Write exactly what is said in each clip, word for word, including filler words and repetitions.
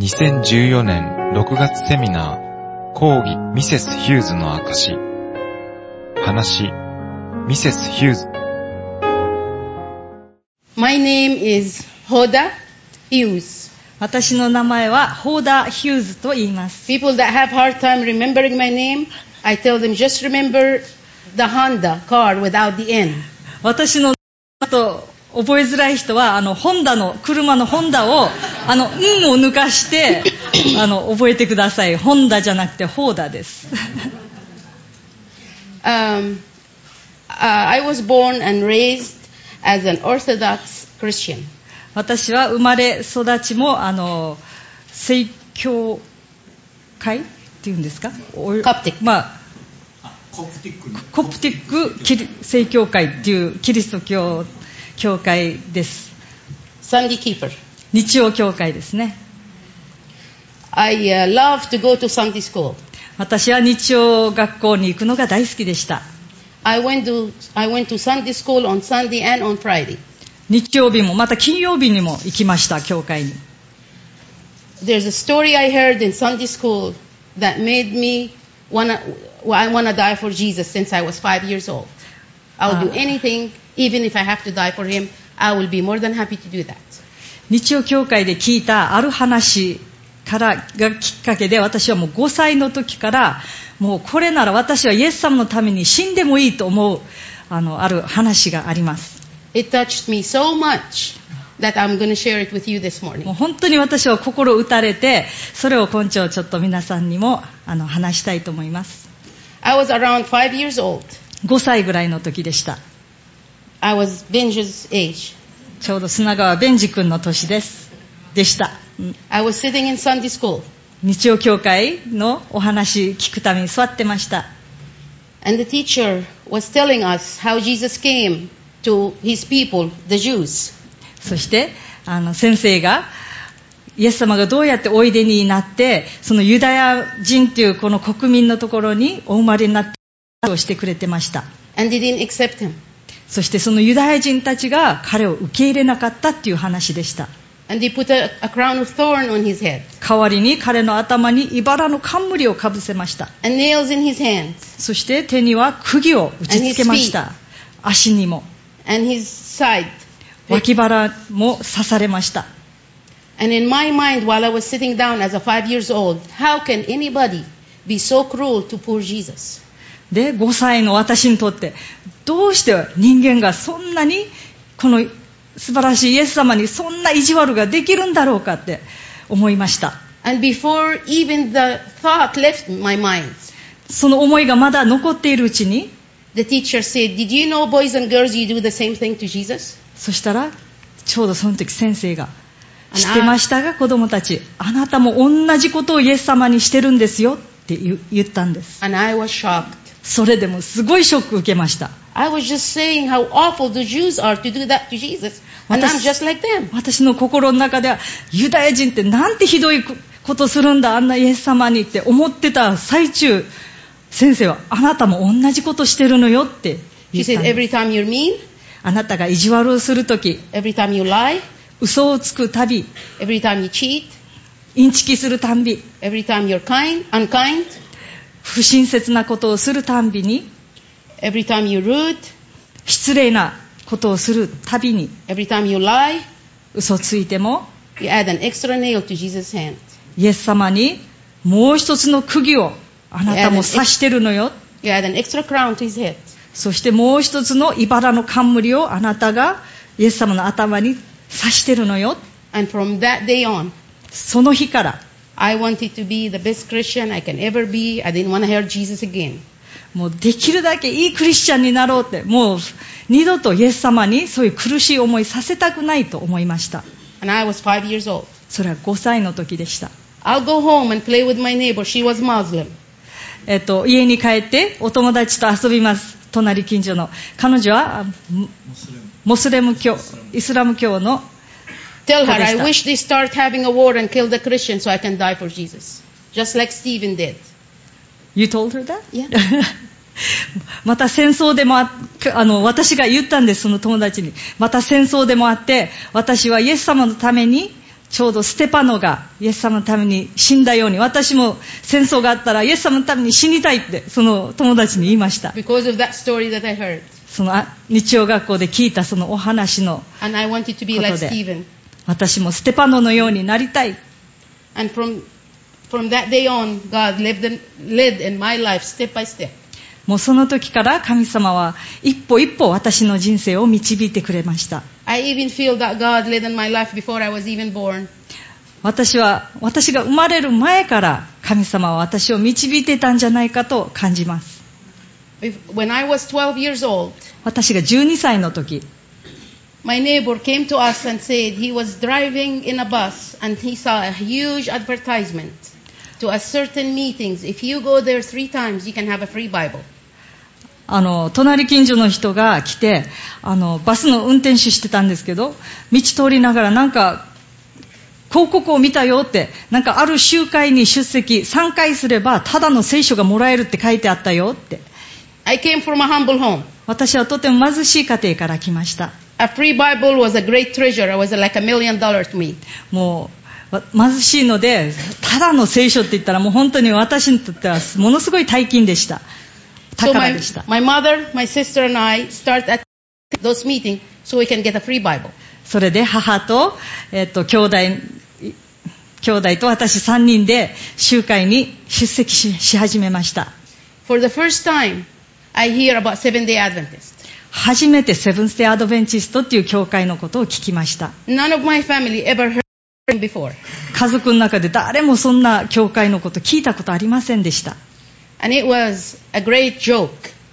にせんじゅうよねんろくがつセミナー講義ミセス・ヒューズの証。話ミセス・ヒューズ。 My name is Hoda Hughes. 私の名前はホーダ・ヒューズと言います。 People that have hard time remembering my name, I tell them just remember the Honda car without the N. 私のと覚えづらい人はあのホンダの車のホンダをあのんを抜かしてあの覚えてください。ホンダじゃなくてホーダです。 um, uh, I was born and raised as an Orthodox Christian. 私は生まれ育ちもあの正教会っていうんですか？ カプティック。 まあコプティック、コプティックキリ正教会っていうキリスト教教会です。 Sunday keeper. 日曜教会ですね。 I、uh, love to go to Sunday school. 私は日曜学校に行くのが大好きでした。 I went to I went to Sunday school on Sunday and on Friday. 日曜日もまた金曜日にも行きました、教会に。 There's a story I heard in Sunday school that made me wanna I wanna die for Jesus since I was five years old. I'll do anything, even if I have to die for him. I will be more than happy to do that. 日曜教会で聞いたある話からがきっかけで、私はもうごさいの時からもうこれなら私はイエス様のために死んでもいいと思うあのある話があります。 It touched me so much that I'm going to share it with you this morning. もう本当に私は心打たれて、それを今朝ちょっと皆さんにもあの話したいと思います。 I was around five years old. ごさいぐらいの時でした。 I was Benji's age. ちょうど砂川ベンジ君の年ですでした。 I was sitting in Sunday school. 日曜教会のお話聞くために座ってました。 And the teacher was telling us how Jesus came to his people, the Jews. そしてあの先生がイエス様がどうやっておいでになって、そのユダヤ人というこの国民のところにお生まれになってをしてくれてました。 And they didn't accept him. そしてそのユダヤ人たちが彼を受け入れなかったっていう話でした。 And they put a, a crown of thorn on his head. 代わりに彼の頭に茨の冠をかぶせました。 And nails in his hands. そして手には釘を打ち付けました。足にも。 And his side. 脇腹も刺されました。 And in my mind, while I was sitting down as a five years old, how can anybody be so cruel to poor Jesus? で、ごさいの私にとって、どうして人間がそんなにこの素晴らしいイエス様にそんな意地悪ができるんだろうかって思いました。 And before even the thought left my mind, その思いがまだ残っているうちに、 the teacher said, "Did you know, boys and girls, you do the same thing to Jesus?" そしたらちょうどその時先生が、知ってましたが子供たち、あなたも同じことをイエス様にしてるんですよって言ったんです。 And I was shocked. それでもすごいショック受けました。 I was just saying how awful the Jews are to do that to Jesus. And I'm just like them. 私の心の中では、ユダヤ人ってなんてひどいことするんだ、あんなイエス様にって思ってた最中、先生はあなたも同じことしてるのよって言ったんです。 She said, every time you're mean, あなたが意地悪をするとき、 every time you lie, 嘘をつくたび、 every time you cheat, インチキするたんび、 every time you're kind, unkind, 不親切なことをするたんびに、 every time you're rude, 失礼なことをするたびに、 every time you lie, 嘘ついても、 you add an extra nail to Jesus' hand. イエス様にもう一つの釘をあなたも刺してるのよ。 You add an extra crown to his head. そしてもう一つの茨の冠をあなたがイエス様の頭に刺してるのよ。 And from that day on, その日から、 I wanted to be the best Christian I can ever be. I didn't want to hear Jesus again. もうできるだけいいクリスチャンになろうって、もう二度とイエス様にそういう苦しい思いさせたくないと思いました。 And I was five years old. それはごさいの時でした。 I'll go home and play with my neighbor. She was Muslim. えっと、家に帰ってお友達と遊びます。隣近所の。彼女はモスレム教、イスラム教の。 Tell her, I wish they start having a war and kill the Christians so I can die for Jesus. Just like Stephen did. You told her that? Yeah. また戦争でもあ、あの、私が言ったんです、その友達に。また戦争でもあって、私はイエス様のためにちょうどステパノがイエス様のために死んだように、私も戦争があったらイエス様のために死にたいってその友達に言いました。 Because of that story that I heard. その日曜学校で聞いたそのお話のことで、 And I wanted to be like Stephen. 私もステパノのようになりたい。 And from from that day on, God lived in, led in my life step by step. もうその時から神様は一歩一歩私の人生を導いてくれました。 I even feel that God led in my life before I was even born. 私は私が生まれる前から神様は私を導いてたんじゃないかと感じます。 When I was twelve years old, 私がじゅうにさいの時、 my neighbor came to us and said he was driving in a bus and he saw a huge advertisement to a certain meetings. If you go there three times, you can have a free Bible. あの隣近所の人が来て、あのバスの運転手してたんですけど、道通りながらなんか広告を見たよって、なんかある集会に出席さんかいすればただの聖書がもらえるって書いてあったよって。 I came from a humble home. 私はとても貧しい家庭から来ました。 A free Bible was a great treasure. It was like a million dollars to me. もう貧しいので、ただの聖書って言ったらもう本当に私にとってはものすごい大金でした。 So 宝 my, でした。 my mother, my sister and I start at those meetings so we can get a free Bible. それで母と、えっと、兄弟、兄弟と私さんにんで集会に出席 し, し始めました。 For the first time, I hear about Seventh-day Adventist. 初めてセブンスデーアドベンチストっていう教会のことを聞きました。 None of my family ever heard him before. 家族の中で誰もそんな教会のこと聞いたことありませんでした。 And it was a great joke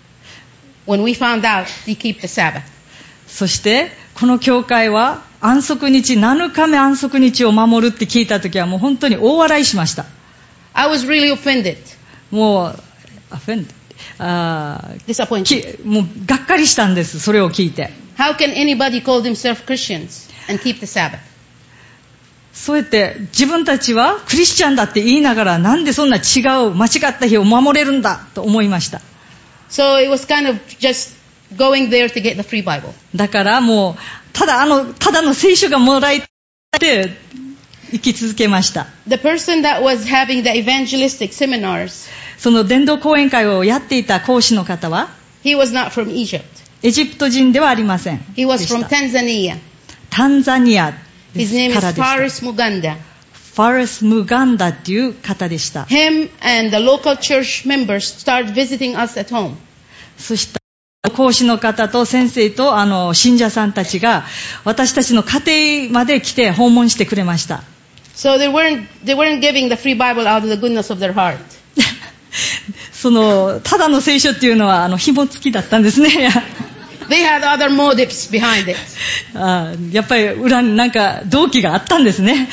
when we found out they keep the Sabbath. そしてこの教会は安息日、なのかめ安息日を守るって聞いたときはもう本当に大笑いしました。 I was really offended. もう、offended、あ Disappointed. きもうがっかりしたんです、それを聞いて。 How can anybody call themselves Christians and keep the Sabbath? そうやって自分たちはクリスチャンだって言いながら、なんでそんな違う間違った日を守れるんだと思いました。 So it was kind of just going there to get the free Bible. だからもうただあのただの聖書がもらえて生き続けました。 The person that was having the evangelistic seminars, その伝道講演会をやっていた講師の方は he was not from Egypt. エジプト人ではありません。 He was でした from Tanzania. タンザニア His name か is らでした。 Faris Muganda. ファレス・ムガンダっていう方でした。 Him and the local church members start visiting us at home. そしたら講師の方と先生とあの信者さんたちが私たちの家庭まで来て訪問してくれました。 So they weren't, they weren't giving the free Bible out of the goodness of their heart. そのただの聖書っていうのはあの紐付きだったんですね。 They had other motives behind it. あやっぱり裏になんか動機があったんですね。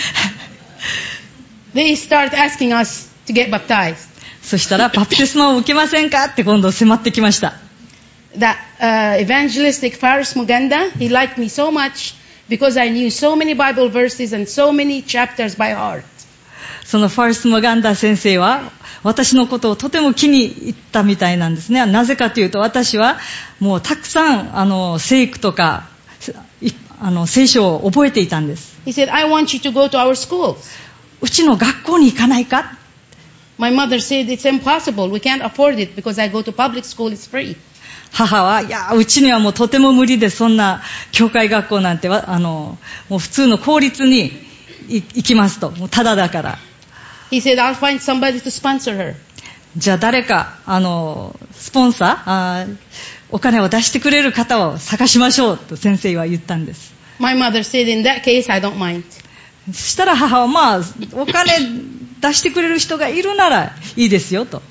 They start asking us to get baptized. そしたらバプテスマを受けませんかって今度迫ってきました。 That uh, evangelistic Faris Muganda, he liked me so much because I knew so many Bible verses and so many chapters by heart. そのファレス・ムガンダ先生は私のことをとても気に入ったみたいなんですね。なぜかというと私はもうたくさんあの聖句とかあの聖書を覚えていたんです。 He said, I want you to go to our schools. うちの学校に行かないか。 My mother said, it's impossible. We can't afford it because I go to public school. It's free. 母はいやうちにはもうとても無理で、そんな教会学校なんてはあのもう普通の公立に行きますと、もうただだから。 He said, I'll find somebody to sponsor her. じゃあ誰かあのスポンサーあお金を出してくれる方を探しましょうと先生は言ったんです。 My mother said, in that case, I don't mind. そしたら母はまあお金出してくれる人がいるならいいですよと。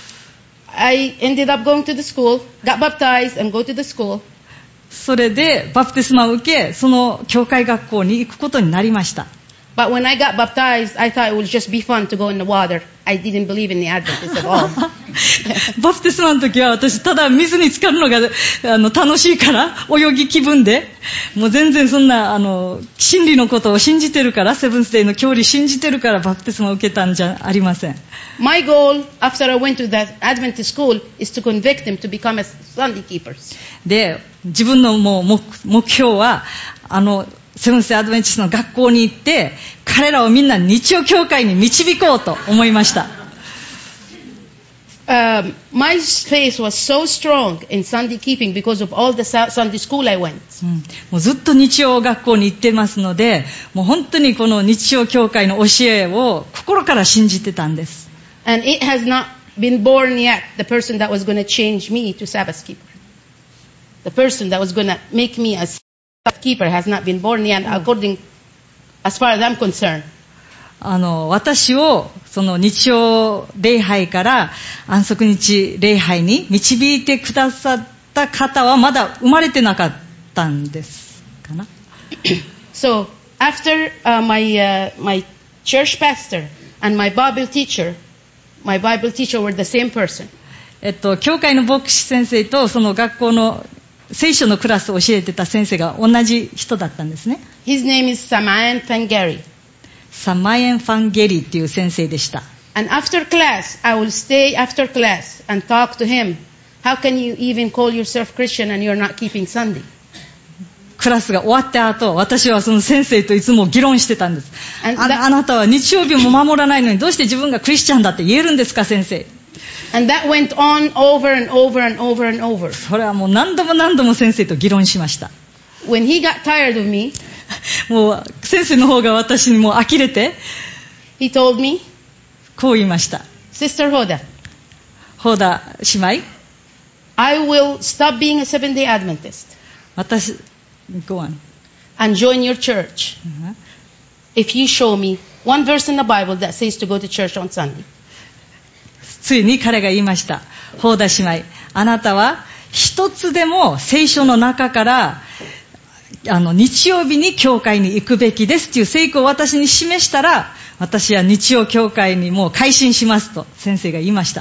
I ended up going to the school, got baptized and go to the school. それでバプテスマを受け、その教会学校に行くことになりました。 But when I got baptized, I thought it would just be fun to go in the water. I didn't believe in the Adventists at all. バプテスマの時は私ただ水に浸かるのがあの楽しいから泳ぎ気分で、もう全然そんなあの真理のことを信じてるから、セブンスデーの教理信じてるからバプテスマを受けたんじゃありません。 My goal after I went to that Adventist school is to convict them to become as Sunday keepers. で自分のもう 目, 目標はあのセブンスデーアドベンチストの学校に行って、彼らをみんな日曜教会に導こうと思いました。 Um, my faith was so strong in Sunday keeping because of all the Sunday school I went. うん、もうずっと日曜学校に行ってますので、もう本当にこの日曜教会の教えを心から信じてたんです。 And it has not been born yet, the person that was going to change me to Sabbath keeper. The person that was going to make me a Sabbath keeper has not been born yet, according, as far as I'm concerned. あの、私をその日曜礼拝から安息日礼拝に導いてくださった方はまだ生まれてなかったんですかな。 So, after、uh, my,、uh, my church pastor and my Bible teacher, my Bible teacher were the same person. えっと、教会の牧師先生とその学校の聖書のクラスを教えてた先生が同じ人だったんですね。 His name is Samayan Fangari. サマエン・ファンゲリっていう先生でした。 And after class, I will stay after class and talk to him. How can you even call yourself Christian and you're not keeping Sunday? クラスが終わった後、私はその先生といつも議論してたんです。あ, that, あなたは日曜日も守らないのにどうして自分がクリスチャンだって言えるんですか、先生。 And that went on over and over and over and over. それはもう何度も何度も先生と議論しました。 When he got tired of me, もう先生の方が私にもう呆れて、 he told me, こう言いました。 Sister Hoda, ホーダ姉妹、 I will stop being a seven-day Adventist. 私、go on. And join your church. Uh-huh. If you show me one verse in the Bible that says to go to church on Sunday. ついに彼が言いました。ホーダ姉妹、あなたは一つでも聖書の中からあの日曜日に教会に行くべきですという聖句を私に示したら、私は日曜教会にもう改心しますと先生が言いました。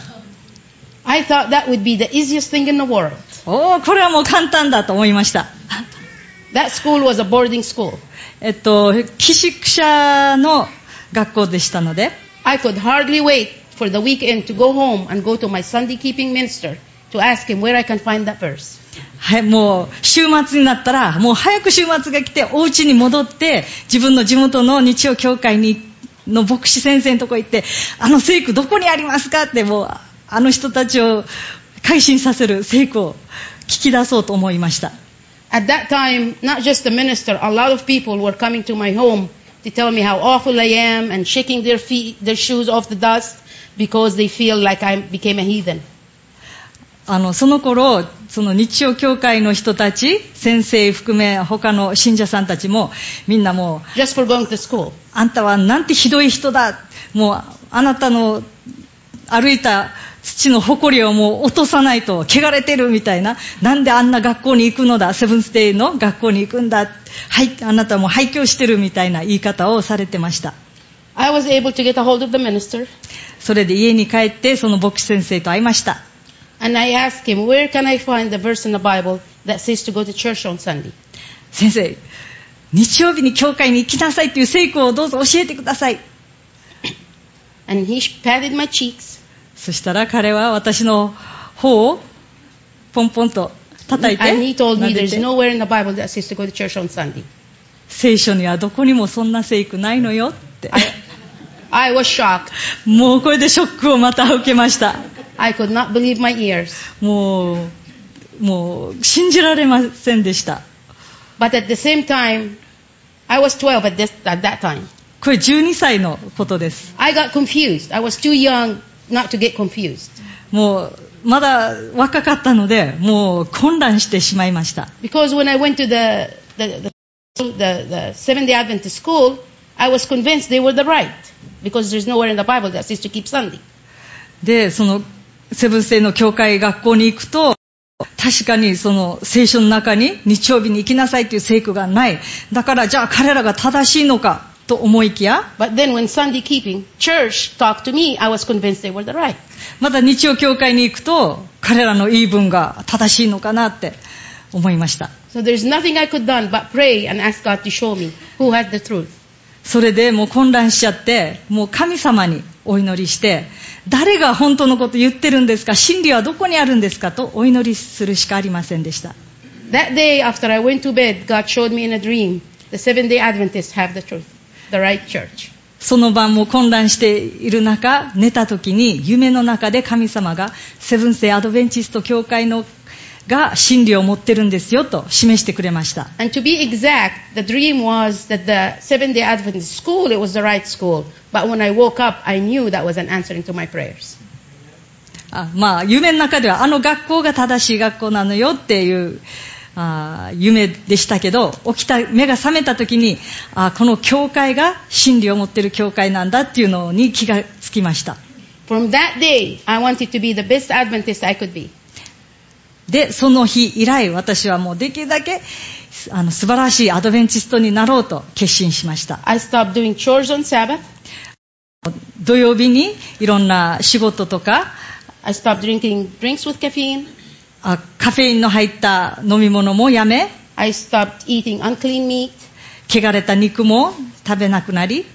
I thought that would be the easiest thing in the world. おー、これはもう簡単だと思いました。 That school was a boarding school. えっと、寄宿舎の学校でしたので、 I could hardly wait for the weekend to go home and go to my Sunday keeping minister to ask him where I can find that verse. はい、もう週末になったらもう早く週末が来てお家に戻って自分の地元の日曜教会にの牧師先生のとこ行って、あの聖句どこにありますかってもうあの人たちを改心させる聖句を聞き出そうと思いました。 At that time, not just the minister, a lot of people were coming to my home to tell me how awful I am and shaking their feet, their shoes off the dust because they feel like I became a heathen. あのその頃その日曜教会の人たち、先生含め他の信者さんたちもみんなもう just for going to school. あんたはなんてひどい人だ、もうあなたの歩いた土の埃をもう落とさないと汚れてるみたいな、なんであんな学校に行くのだ、セブンスデーの学校に行くんだ、はい、あなたはもう廃墟してるみたいな言い方をされてました。 I was able to get a hold of the minister. それで家に帰ってその牧師先生と会いました。 And I asked him, where can I find the verse in the Bible that says to go to church on Sunday? 先生、日曜日に教会に行きなさいという聖句をどうぞ教えてください。 And he patted my cheeks. そしたら彼は私の方をポンポンと叩いて、 And he told me there's nowhere in the Bible that says to go to church on Sunday. 聖書にはどこにもそんな聖句ないのよって。 I, I was shocked. もうこれでショックをまた受けました。 I could not believe my ears. もう、もう信じられませんでした。 But at the same time, I was twelve at, this, at that time. これじゅうにさいのことです。 I got confused. I was too young not to get confused. もうまだ若かったので、もう混乱してしまいました。 Because when I went to the the the, the, the Seventh-day Adventist school, I was convinced they were the right because there's nowhere in the Bible that says to keep Sunday. で、そのセブンスデーの教会学校に行くと、確かにその聖書の中に日曜日に行きなさいという聖句がない。だからじゃあ彼らが正しいのかと思いきや、 But then when Sunday keeping church talked to me, I was convinced they were the right. また日曜教会に行くと彼らの言い分が正しいのかなって思いました。 So there's nothing I could do but pray and ask God to show me who had the truth. それでもう混乱しちゃって、もう神様にお祈りして、誰が本当のこと言ってるんですか、真理はどこにあるんですかとお祈りするしかありませんでした。 That day after I went to bed, God showed me in a dream the Seventh-day Adventists have the truth, the right church. その晩も混乱している中、寝た時に夢の中で神様がセブンスデーアドベンチスト教会のが真理を持ってるんですよと示してくれました。 And to be exact, the dream was that the Seventh-day Adventist school, it was the right school. But when I woke up, I knew that was an answering to my prayers. あまあ、夢の中ではあの学校が正しい学校なのよっていうあ夢でしたけど、起きた目が覚めた時にあこの教会が真理を持っている教会なんだっていうのに気がつきました。 From that day, I wanted to be the best Adventist I could be. でその日以来、私はもうできるだけあの素晴らしいアドベンチストになろうと決心しました。 I stopped doing chores on Sabbath. 土曜日にいろんな仕事とか I stopped drinking drinks with caffeine. あカフェインの入った飲み物もやめ、 I stopped eating unclean meat. 汚れた肉も食べなくなり、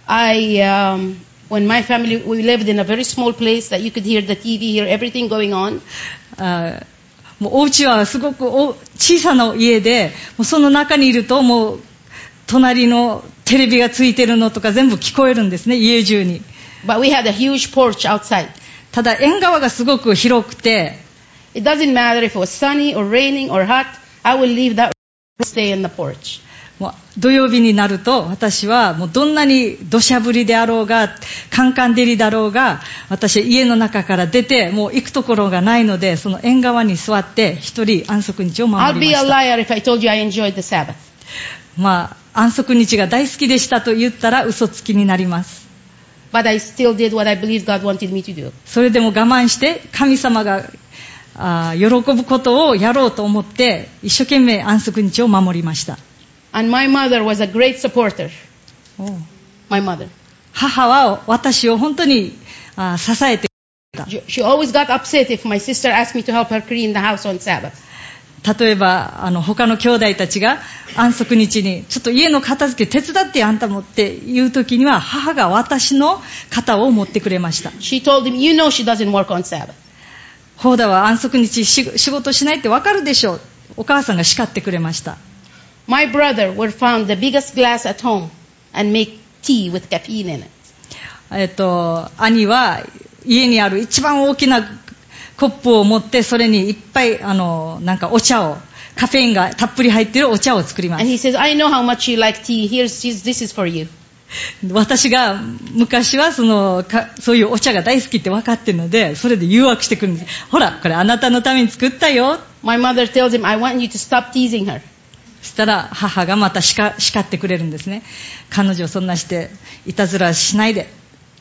I, um, when my family, we lived in a very small place that you could hear the T V, hear everything going on. あもうお家はすごくお小さな家で、もうその中にいるともう隣のテレビがついてるのとか全部聞こえるんですね、家中に。 But we had a huge porch outside. ただ縁側がすごく広くて、 It doesn't matter if it was sunny or raining or hot. I will leave that and stay in the porch. もう土曜日になると私はもうどんなに土砂降りであろうがカンカン照りだろうが、私は家の中から出てもう行くところがないので、その縁側に座って一人安息日を守 I'll り be ま a した。 liar if I told you I enjoyed the Sabbath. まあ安息日が大好きでしたと言ったら嘘つきになります。 But I still did what I believed God wanted me to do. それでも我慢して神様があ喜ぶことをやろうと思って一生懸命安息日を守りました。 And my mother was a great supporter. おう My mother. 母は私を本当にあ支えてくれた。 She always got upset if my sister asked me to help her clean the house on Sabbath. 例えばあの他の兄弟たちが安息日にちょっと家の片付け手伝ってあんたもっていう時には、母が私の肩を持ってくれました。 She told him, you know she doesn't work on Sabbath. ホーダは安息日仕事しないってわかるでしょう。お母さんが叱ってくれました。 My brother would found the biggest glass at home and make tea with caffeine in it. えっと兄は家にある一番大きなコップを持って、それにいっぱいあのなんかお茶を、カフェインがたっぷり入っているお茶を作ります。 And he says, I know how much you like tea. Here's, this is for you. 私が昔はそのかそういうお茶が大好きって分かってるので、それで誘惑してくるんです。ほらこれあなたのために作ったよ。 My mother tells him, I want you to stop teasing her. そしたら母がまた叱ってくれるんですね。彼女そんなしていたずらしないで。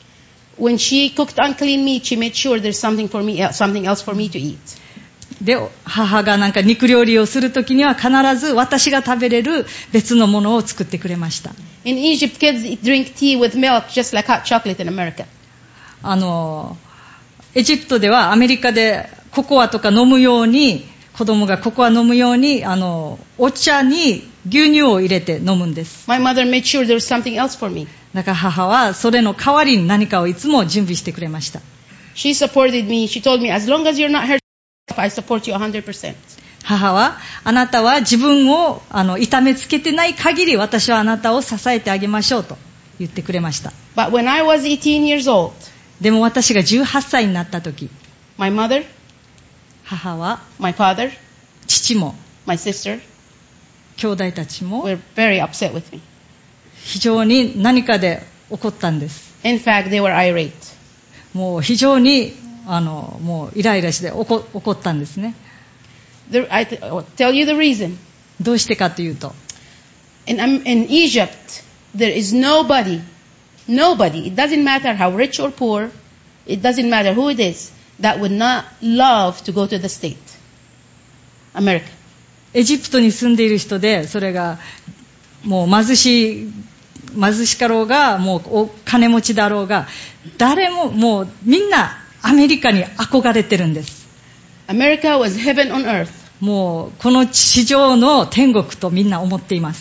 When she cooked unclean meat, she made sure there's something for me, something else for me to eat. で母がなんか肉料理をするときには必ず私が食べれる別のものを作ってくれました。 In Egypt, kids drink tea with milk just like hot chocolate in America. あのエジプトではアメリカでココアとか飲むように、子供がココア飲むようにあのお茶に牛乳を入れて飲むんです。 My mother made sure there was something else for me. だから母はそれの代わりに何かをいつも準備してくれました。 She supported me. She told me, as long as you're not hurt, I support you one hundred percent. 母はあなたは自分をあの痛めつけてない限り私はあなたを支えてあげましょうと言ってくれました。 But when I was eighteen years old, でも私がじゅうはっさいになった時、 my mother, 母は my father, 父も my sister 兄弟たちも were very upset with me. 非常に何かで怒ったんです。 In fact, they were irate. もう非常にあのもうイライラして怒怒ったんですね。 The, I t- I'll tell you the reason. どうしてかというと、 In, um, in Egypt, there is nobody, nobody, it doesn't matter how rich or poor, it doesn't matter who it is, that would not love to go to the state. America. エジプトに住んでいる人で、それがもう貧しい貧しかろうがもうお金持ちだろうが、誰ももうみんなアメリカに憧れてるんです。 America was heaven on earth. もうこの地上の天国とみんな思っています。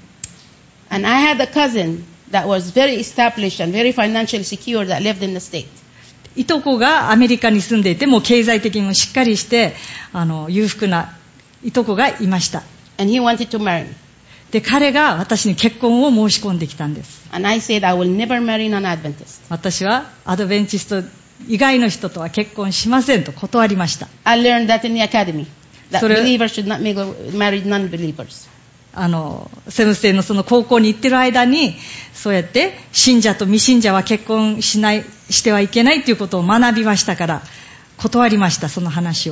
And I had a cousin that was very established and very financially secure that lived in the state. いとこがアメリカに住んでいて、もう経済的にもしっかりしてあの裕福ないとこがいました。 And he wanted to marry me. で、彼が私に結婚を申し込んできたんです。 And I said, I will never marry non-Adventist. 私はアドベンチスト以外の人とは結婚しませんと断りました。 I learned that in the academy, that believers should not marry non-believers. あの、セブンスデーのその高校に行ってる間に、そうやって信者と未信者は結婚しない、してはいけないということを学びましたから、断りました、その話を。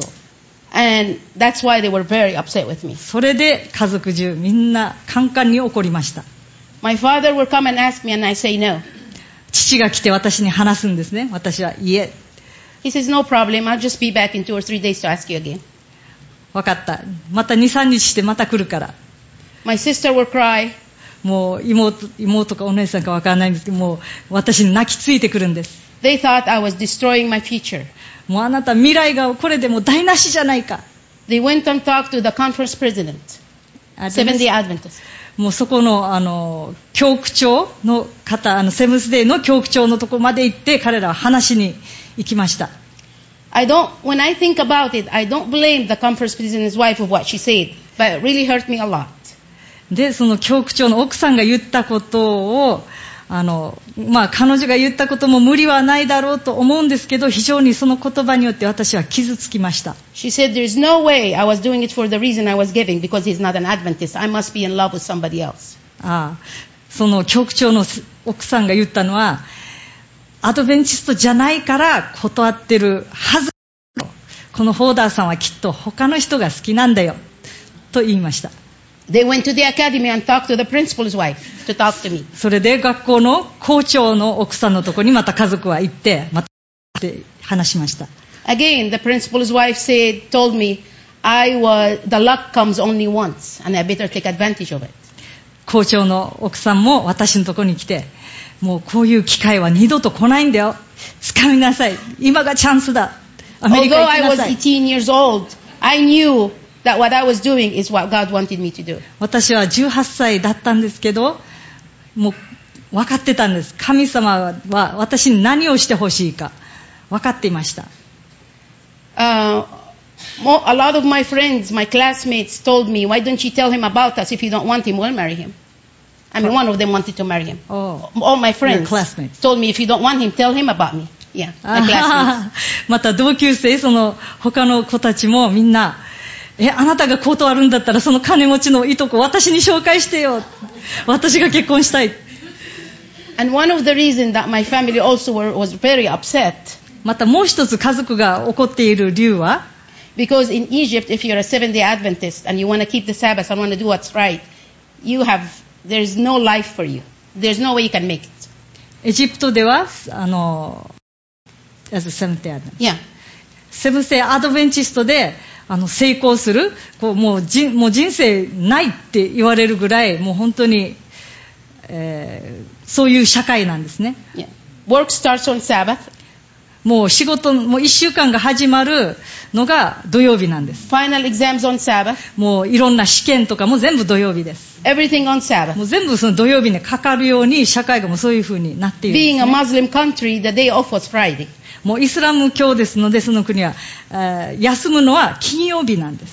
And that's why they were very upset with me. それで家族中みんなカンカンに怒りました。 My father would come and ask me and I say no. 父が来て私に話すんですね。私は、いえ。 He says, no problem, I'll just be back in two or three days to ask you again. わかった。またに、さんにちしてまた来るから。 My sister would cry. もう妹、妹かお姉さんかわからないんですけど、もう私に泣きついてくるんです。 They thought I was destroying my future. もうあなた未来がこれでもう台無しじゃないか。 They went and talked to the conference president, Seventh-day Adventist. もうそこのあの教区長の方、あのセブンスデーの教区長のところまで行って彼らは話しに行きました。 I don't, when I think about it, I don't blame the conference president's wife of what she said, but it really hurt me a lot. で、その教区長の奥さんが言ったことを、あの、まあ彼女が言ったことも無理はないだろうと思うんですけど、非常にその言葉によって私は傷つきました。 She said, there's no way I was doing it for the reason I was giving, because he's not an Adventist. I must be in love with somebody else. ああ、その教区長の奥さんが言ったのは、アドベンチストじゃないから断ってるはず。このフォーダーさんはきっと他の人が好きなんだよ、と言いました。 They went to the academy and talked to the principal's wife to talk to me. それで学校の校長の奥さんのところにまた家族は行って、また話しました。 Again, the principal's wife said, told me, I was, the luck comes only once, and I better take advantage of it. 校長の奥さんも私のところに来て、もうこういう機会は二度と来ないんだよ。掴みなさい。今がチャンスだ。アメリカ Although 行き I な was さい。 eighteen years old, I knew that what I was doing is what God wanted me to do. 私はじゅうはっさいだったんですけど、もう分かってたんです。神様は私に何をしてほしいか分かっていました。 Uh, mo- a lot of my friends, my classmates told me, why don't you tell him about us? If you don't want him, we'll marry him. I mean, one of them wanted to marry him. Oh. All my Your friends classmates. told me, if you don't want him, tell him about me. Yeah, my classmates. また同級生、その他の子たちもみんな、え、あなたが断るんだったらその金持ちのいとこ私に紹介してよ。私が結婚したい。 And one of the reasons that my family also were, was very upset, またもう一つ家族が怒っている理由は、 because in Egypt, if you're a Seventh-day Adventist and you want to keep the Sabbath and want to do what's right, you have, there's no life for you. There's no way you can make it. エジプトでは、あの、as a Seventh-day Adventist。 Yeah. セブンセイアドベンチストで、あの、成功する、こう、もう人、もう人生ないって言われるぐらい、もう本当に、えー、そういう社会なんですね。 Yeah. Work starts on Sabbath. もう仕事、もう一週間が始まるのが土曜日なんです。 Final exams on Sabbath. もういろんな試験とかも全部土曜日です。 Everything on Sabbath. もう全部その土曜日にかかるように社会がもうそういう風になっているんです、ね。 Being a Muslim country, the day off was Friday. もうイスラム教ですので、その国は、えー、休むのは金曜日なんです。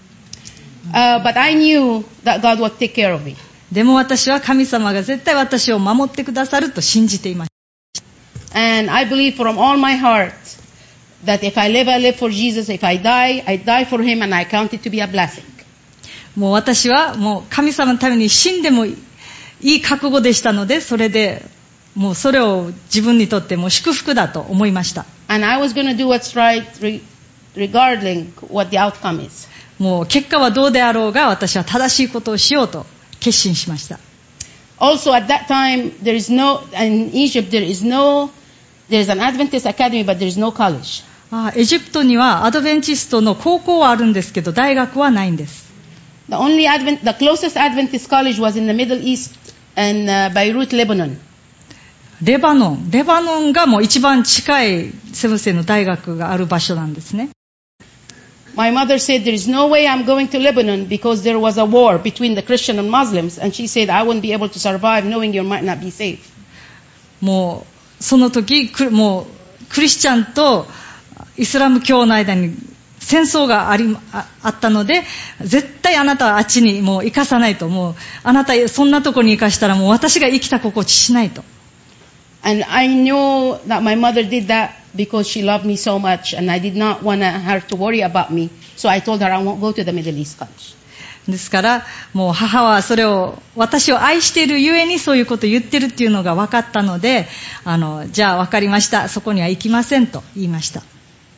Uh, but I knew that God would take care of me. でも私は神様が絶対私を守ってくださると信じていました。 And I believe from all my heart that if I live, I live for Jesus. If I die, I die for Him, and I count it to be a blessing. もう私はもう神様のために死んでもいい覚悟でしたので、それでもうそれを自分にとってもう祝福だと思いました。 And I was going to do what's right regarding what the outcome is. もう結果はどうであろうが私は正しいことをしようと決心しました。 Also at that time, there is no, in Egypt there is no, there is an Adventist academy, but there is no college. ああ、エジプトにはアドベンチストの高校はあるんですけど、大学はないんです。 The only Advent, the closest Adventist college was in the Middle East in uh, Beirut, Lebanon. レバノン、レバノンがもう一番近いセブンセイの大学がある場所なんですね。 My mother said, there is no way I'm going to Lebanon because there was a war between the Christian and Muslims. And she said, I wouldn't be able to survive knowing you might not be safe. もう、その時、もう、クリスチャンとイスラム教の間に戦争があり あ, あったので、絶対あなたはあっちにもう行かさないと、もうあなたそんなとこに行かしたらもう私が生きた心地しないと。 And I knew that my mother did that because she loved me so much, and I did not want her to worry about me. So I told her I won't go to the Middle East College. ですからもう母はそれを私を愛しているゆえにそういうことを言ってるっていうのが分かったので、あのじゃあ分かりました、そこには行きませんと言いました。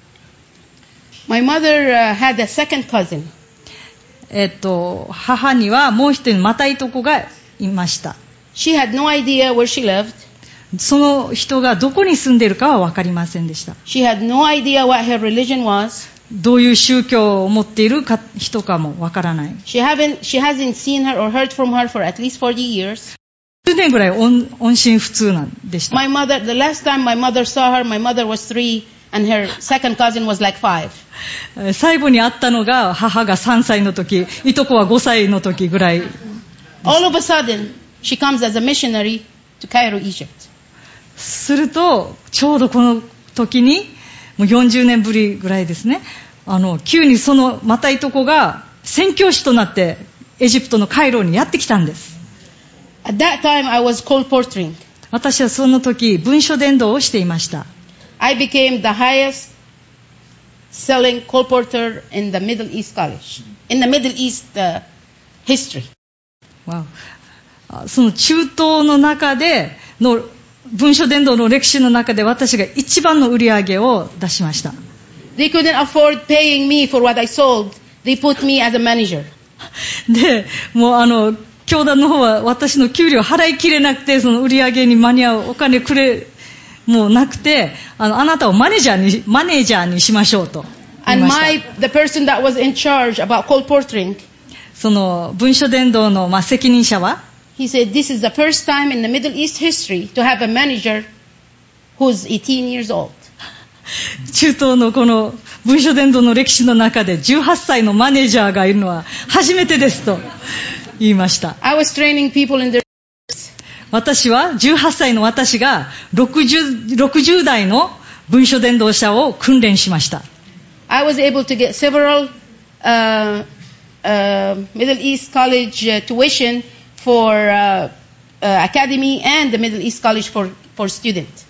My mother、uh, had a second cousin. えっと母にはもう一人またいとこがいました。 She had no idea where she lived. その人がどこに住んでいるかは分かりませんでした。 She had no idea what her religion was. どういう宗教を持っているか人かも分からない。 She haven't, she hasn't seen her or heard from her for at least forty years. じゅうねんぐらい音音信不通なんでした。 My mother, the last time my mother saw her, my mother was three and her second cousin was like five. 最後に会ったのが母がさんさいの時、いとこはごさいの時ぐらい。 All of a sudden, she comes as a missionary to Cairo, Egypt. するとちょうどこの時にもうよんじゅうねんぶりぐらいですね、あの急にそのまたいとこが宣教師となってエジプトのカイロにやってきたんです。 At that time, I was colporteuring. 私はその時文書伝道をしていました。 I became the highest selling colporteur in the Middle East College, in the Middle East、uh, history. Wow. その中東の中での文書伝道の歴史の中で私が一番の売り上げを出しました。 They couldn't afford paying me for what I sold. They put me as a manager. で、もうあの教団の方は私の給料払いきれなくて、その売り上げに間に合うお金くれもうなくて、あのあなたをマネージャーにマネージャーにしましょうと言い And ました。 my the person that was in charge about colporteuring, その文書伝道のまあ責任者は、 he said this is the first time in the Middle East history to have a manager who's eighteen years old. 中東のこの文書伝道の歴史の中でじゅうはっさいのマネージャーがいるのは初めてですと言いました。 I was training people in their 私はじゅうはっさいの私がろくじゅう、ろくじゅう代の文書伝道者を訓練しました。 I was able to get several uh, uh, Middle East College uh, tuition for uh, uh, academy and the Middle East College for, for students.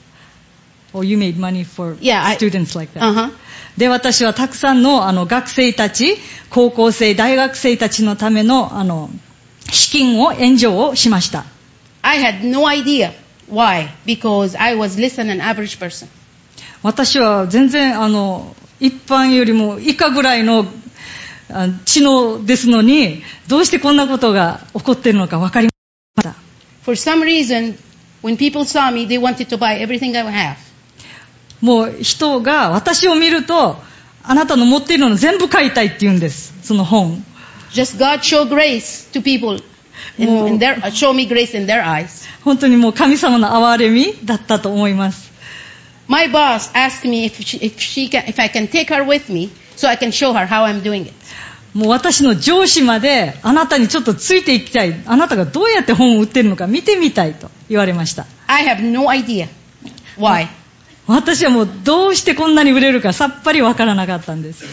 Oh, you made money for Yeah, I- students like that. Uh-huh. で、私はたくさんのあの学生たち、高校生、大学生たちのためのあの資金を援助をしました。 I had no idea why, because I was less than an average person. 私は全然あの一般よりも以下ぐらいのあ知能ですのに、どうしてこんなことが起こっているのか分かりました。 For some reason, when people saw me, they wanted to buy everything I have. もう人が私を見ると、あなたの持っているの全部買いたいって言うんです、その本。 Just God show grace to people, in, Whoa. in their, show me grace in their eyes. 本当にもう神様の憐れみだったと思います。 My boss asked me if she, if she can, if I can take her with me so I can show her how I'm doing it. もう私の上司まであなたにちょっとついていきたい、あなたがどうやって本を売ってるのか見てみたいと言われました。 I have no idea why. 私はもうどうしてこんなに売れるかさっぱりわからなかったんです。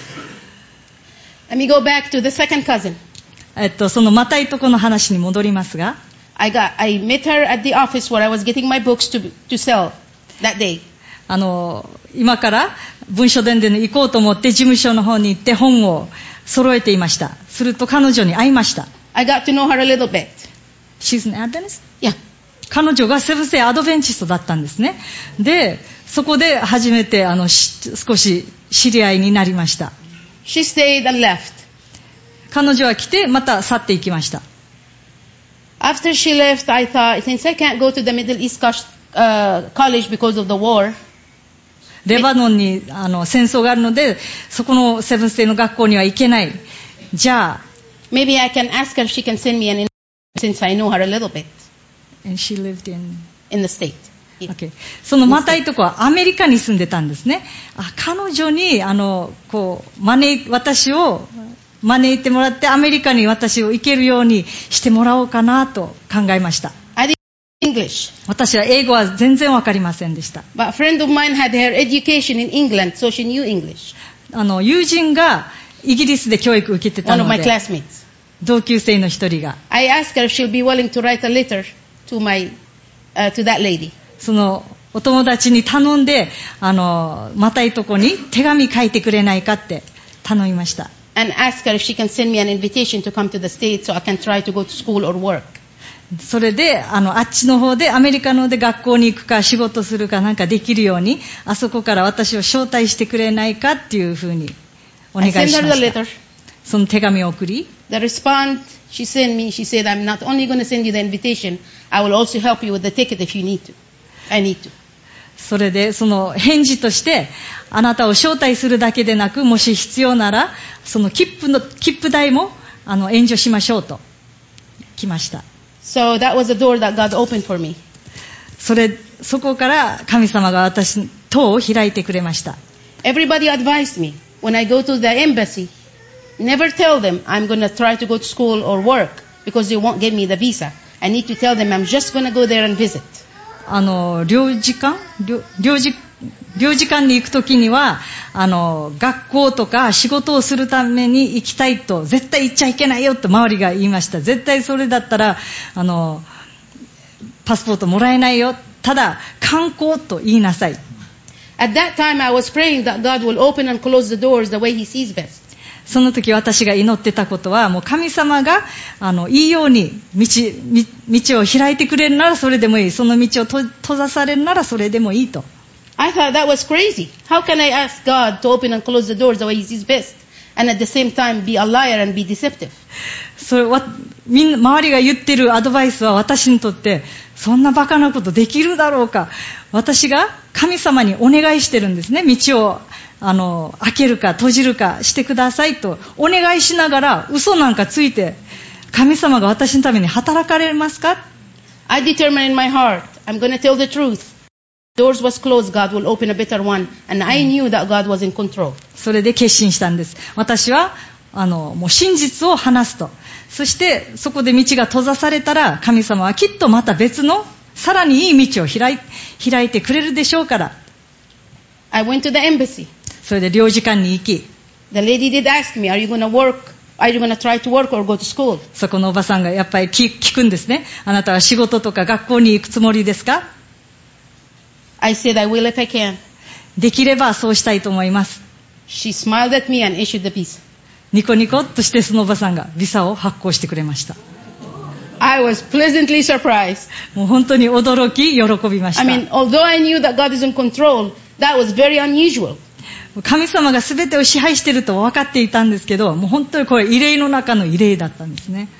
Let me go back to the second cousin. えっとそのまたいとこの話に戻りますが、 I got, I met her at the office where I was getting my books to, to sell that day. あの今から文書伝道に行こうと思って事務所の方に行って本を揃えていました。すると彼女に会いました。 I got to know her a little bit. She's an Adventist? Yeah. 彼女がセブンスデーアドベンチストだったんですね。で、そこで初めてあのし少し知り合いになりました。 She stayed and left. 彼女は来てまた去っていきました。 After she left, I thought, since I can't go to the Middle East co- uh, college because of the war, レバノンにあの戦争があるので、そこのセブンスデーの学校には行けない。じゃあ、 maybe I can ask her if she can send me an in- since I know her a little bit And she lived in... in the state. Yeah. Okay. そのまたいとこはアメリカに住んでたんですね。あ、彼女にあのこう招い私を招いてもらってアメリカに私を行けるようにしてもらおうかなと考えました。 I didn't speak English, 私は英語は全然わかりませんでした。 but a friend of mine had her education in England, so she knew English. あの友人がイギリスで教育を受けてた one of の my で、 classmates. 同級生の一人が I asked her if she'll be willing to write a letter to my, uh, to that lady. そのお友達に頼んで、あのまたいとこに手紙書いてくれないかって頼みました。 And ask her if she can send me an invitation to come to the States so I can try to go to school or work. それであのあっちの方でアメリカの方で学校に行くか仕事するかなんかできるように、あそこから私を招待してくれないかっていうふうにお願 I いし sent ま her the した。 letter. その手紙を送り、 The respond she sent me, she said, I'm not only going to send you the invitation, I will also help you with the ticket if you need to. I need to. それでその返事として、あなたを招待するだけでなく、もし必要ならその切符の切符代もあの援助しましょうと来ました。 So that was the door that God opened for me. それそこから神様が私戸を開いてくれました。 Everybody advised me when I go to the embassy, never tell them I'm going to try to go to school or work because they won't give me the visa. I need to tell them I'm just going to go there and visit. あの領事館領領事領事館に行くときには、あの学校とか仕事をするために行きたいと絶対行っちゃいけないよと周りが言いました。絶対それだったらあのパスポートもらえないよ。ただ観光と言いなさい。 At that time I was praying that God will open and close the doors the way He sees best. その時私が祈ってたことは、もう神様があのいいように道、道を開いてくれるならそれでもいい。その道をと閉ざされるならそれでもいいと。 I thought that was crazy. How can I ask God to open and close the doors the way He sees best and at the same time be a liar and be deceptive? それはみんな周りが言ってるアドバイスは私にとってそんなバカなことできるだろうか。私が神様にお願いしてるんですね。道をあの開けるか閉じるかしてくださいとお願いしながら嘘なんかついて神様が私のために働かれますか？ I determined in my heart, I'm going to tell the truth. Doors was closed, God will open a better one. And I knew that God was in control. それで決心したんです。私はあのもう真実を話すと。そしてそこで道が閉ざされたら神様はきっとまた別のさらにいい道を開い、開いてくれるでしょうから。 I went to the embassy. それで領事館に行き、 The lady did ask me, are you going to work? Are you going to try to work or go to school? そこのおばさんがやっぱり聞聞くんですね。あなたは仕事とか学校に行くつもりですか？ I said, I will if I can. できればそうしたいと思います。 She smiled at me and issued the visa. ニコニコっとしてそのおばさんがビザを発行してくれました。 I was pleasantly surprised. もう本当に驚き喜びました。 I mean, although I knew that God is in control, that was very unusual. 神様が全てを支配していると分かっていたんですけど、もう本当にこれ異例の中の異例だったんですね。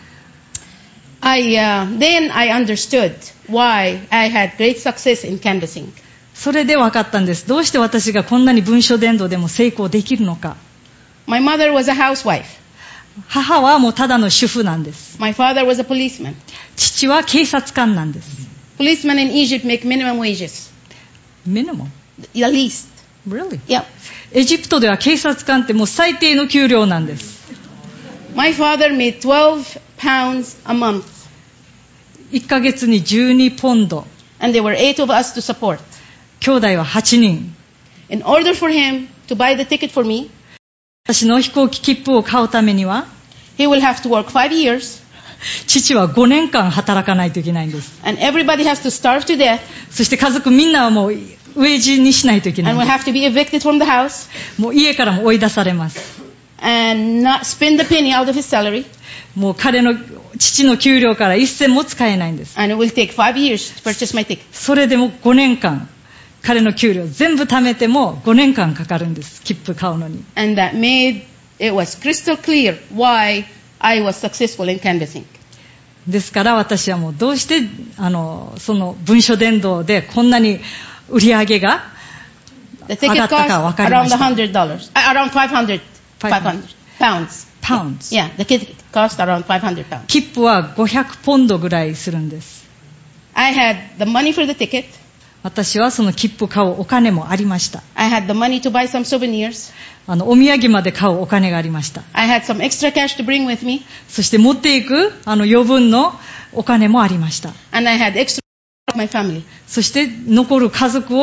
I, uh, then I understood why I had great success in canvassing. それで分かったんです。どうして私がこんなに文書伝道でも成功できるのか。 My mother was a housewife. 母はもうただの主婦なんです。 My father was a policeman. 父は警察官なんです。 Policemen in Egypt make minimum wages. Minimum? The least. Really? Yeah. エジプトでは警察官ってもう最低の給料なんです。 My father made twelve pounds a month. いっかげつにじゅうにポンド。 And there were eight of us to support. 兄弟ははちにん。 In order for him to buy the ticket for me, 私の飛行機切符を買うためには、 he will have to work five years. 父はごねんかん働かないといけないんです。 And everybody has to starve to death. そして家族みんなはもう飢え死にしないといけないん And で will have to be evicted from the house. す。もう家からも追い出されます。 And not spend a penny out of his salary. もう彼の父の給料から一銭も使えないんです。 And it will take five years to purchase my ticket. それでもごねんかん彼の給料全部貯めてもごねんかんかかるんです。切符買うのに。 And that made, it was crystal clear why I was successful in canvassing. ですから私はもうどうしてあのその文書伝道でこんなに売り上げが The 上が ticket ったか分 cost かりま around した。 one hundred dollars. Uh, around five hundred. five hundred pounds. Pounds. Yeah, the ticket cost around five hundred pounds. 切符はごひゃくポンドぐらいするんです。 I had the money for the ticket. 私はその切符買うお金もありました。 I had the money to buy some souvenirs. あのお土産まで買うお金がありました。 I had some extra cash to bring with me. そして持っていくあの余分のお金もありました。 And I had extra of my family. そして残る家族を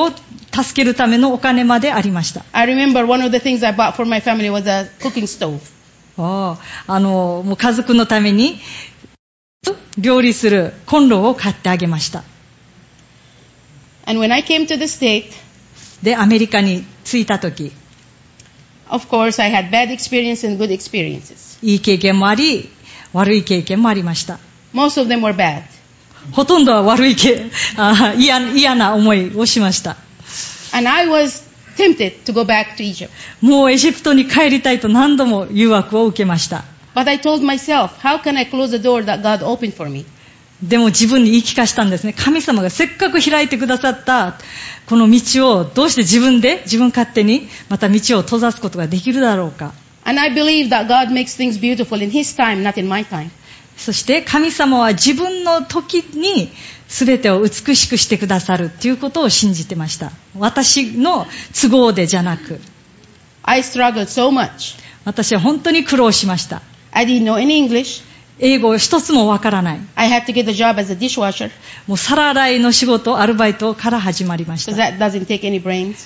助けるためのお金までありました。 I remember one of the things I bought for my family was a cooking stove. ああの、もう家族のために料理するコンロを買ってあげました。 And when I came to the state, で、アメリカに着いたとき、 of course, I had bad experiences and good experiences. いい経験もあり、悪い経験もありました。 Most of them were bad. ほとんどは悪い経あ嫌、嫌な思いをしました。 And I was tempted to go back to Egypt. もうエジプトに帰りたいと何度も誘惑を受けました。 But I told myself, how can I close the door that God opened for me? でも自分に言い聞かしたんですね。神様がせっかく開いてくださったこの道をどうして自分で自分勝手にまた道を閉ざすことができるだろうか。 And I believe that God makes things beautiful in His time, not in my time. そして神様は自分の時に全てを美しくしてくださるということを信じてました。私の都合でじゃなく。 I struggled so much. 私は本当に苦労しました。 I didn't know any English. 英語一つもわからない。 I had to get a job as a dishwasher. もう皿洗いの仕事、アルバイトから始まりました。 Because that doesn't take any brains.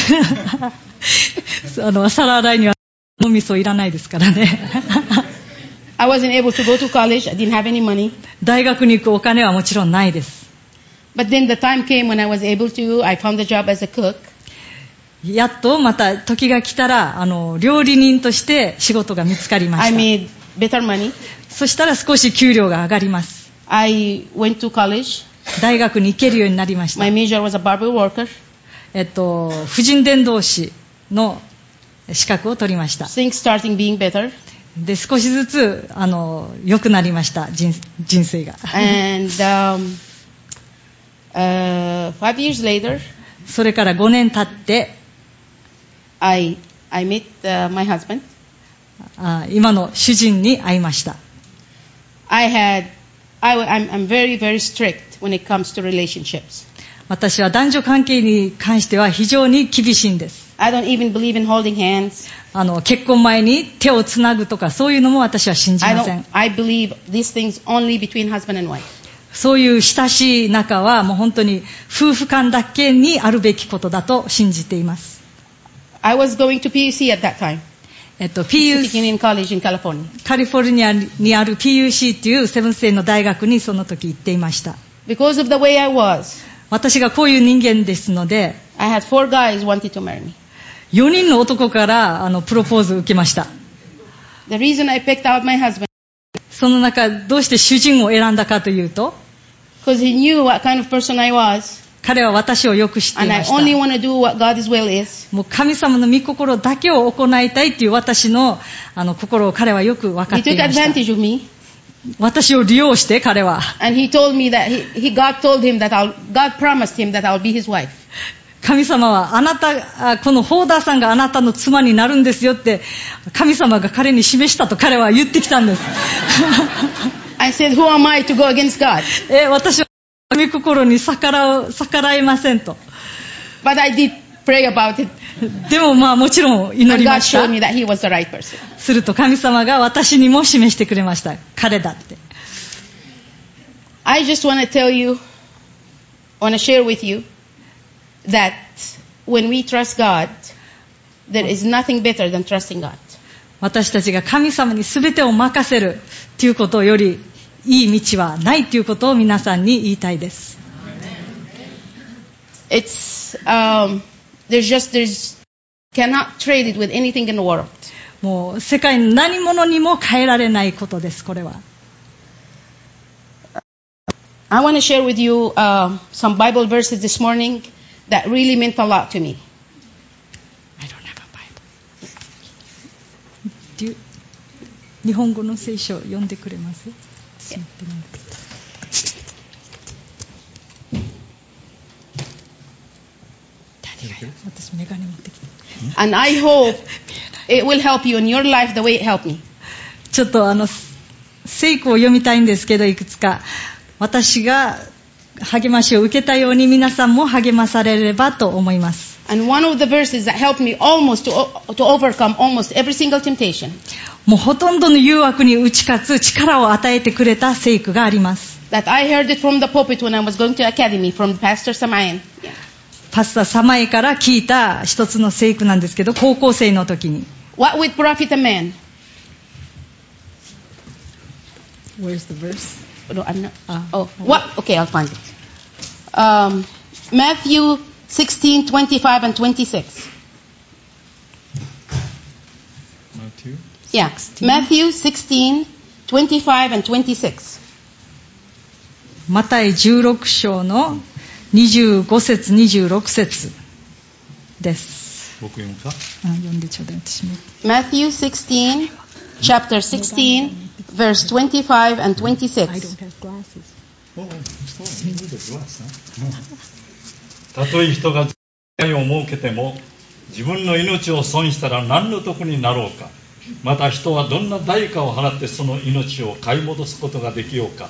あの皿洗いにはお味噌いらないですからね。 I wasn't able to go to college. I didn't have any money. 大学に行くお金はもちろんないです。 But then the time came when I was able to. I found a job as a cook. やっとまた時が来たらあの料理人として仕事が見つかりました。 I made better money. そしたら少し給料が上がります。 I went to college. 大学に行けるようになりました。 My major was a Bible worker. えっと婦人伝道師の資格を取りました。 Things starting being better. で少しずつあの良くなりました 人, 人生が。 And um, uh, five years later, それからごねん経って、 I I met、uh, my husband. あ今の主人に会いました。 I had I I'm, I'm very very strict when it comes to relationships. 私は男女関係に関しては非常に厳しいんです。 I don't even believe in holding hands. あの結婚前に手をつなぐとかそういうのも私は信じ I ません。 don't. I believe these things only between husband and wife. そういう親しい仲はもう本当に夫婦間だけにあるべきことだと信じています。 I was going to P U C at that time. えっと ピーユーシー Speaking in college in California. カリフォルニアにある ピーユーシー というセブンスデーの大学にその時行っていました。 Because of the way I was, 私がこういう人間ですので、 I had four guys wanted to marry me. よにんの男からあのプロポーズを受けました。 The reason I picked out my husband, その中どうして主人を選んだかというと、 because he knew what kind of person I was, 彼は私をよく知ってい and ま I した。 only want to do what God's will is. もう神様の御心だけを行いたいという私のあの心を彼はよく分かっ He てい took ました。 advantage of me, 私を利用して彼は and he told me that he, he God told him that I'll, God promised him that I'll be his wife. 神様はあなたあこのホーダーさんがあなたの妻になるんですよって神様が彼に示したと彼は言ってきたんです。 I said, who am I to go against God? え私は御心に逆らう逆らえませんと。 But I did pray about it, でもまあもちろん祈 and り God ました。 showed me that he was the right person. すると神様が私にも示してくれました。彼だって。 I just want to tell you, want to share with you that when we trust God, there is nothing better than trusting God. 私たちが神様に全てを任せるということよりいい道はないということを皆さんに言いたいです。 It's um, there's just there's cannot trade it with anything in the world. もう世界の何者にも変えられないことです。これは。 I want to share with you uh, some Bible verses this morning that really meant a lot to me. I don't have a Bible. Do you, 日本語の聖書を読んでくれます？ Yeah. 私メガネ持ってきて。 And I hope it will help you in your life the way it helped me. ちょっとあの聖句を読みたいんですけどいくつか私が励ましを受けたように皆さんも励まされればと思います。 And one of the verses that helped me almost to, to overcome almost every single temptation. もうほとんどの誘惑に打ち勝つ力を与えてくれた聖句があります。 That I heard it from the pulpit when I was going to academy from Pastor Samayan. Yeah. パスタ様へから聞いた一つの聖句なんですけど、高校生の時に。 What would profit a man? Where's the verse? No, I'm not. Ah. Oh, what? Okay, I'll find it. Um, Matthew sixteen, twenty-five and twenty-six. Matthew? Yeah, Matthew sixteen, twenty-five and twenty-six. マタイじゅうろく章のにじゅうご節にじゅうろく節です。 僕読むか？ 読んでちょうだい私も。 Matthew sixteen, chapter sixteen, verse twenty-five and twenty-six. I don't have glasses. たとえ人が罪を設けても自分の命を損したら何の得になろうか。また人はどんな代価を払ってその命を買い戻すことができようか。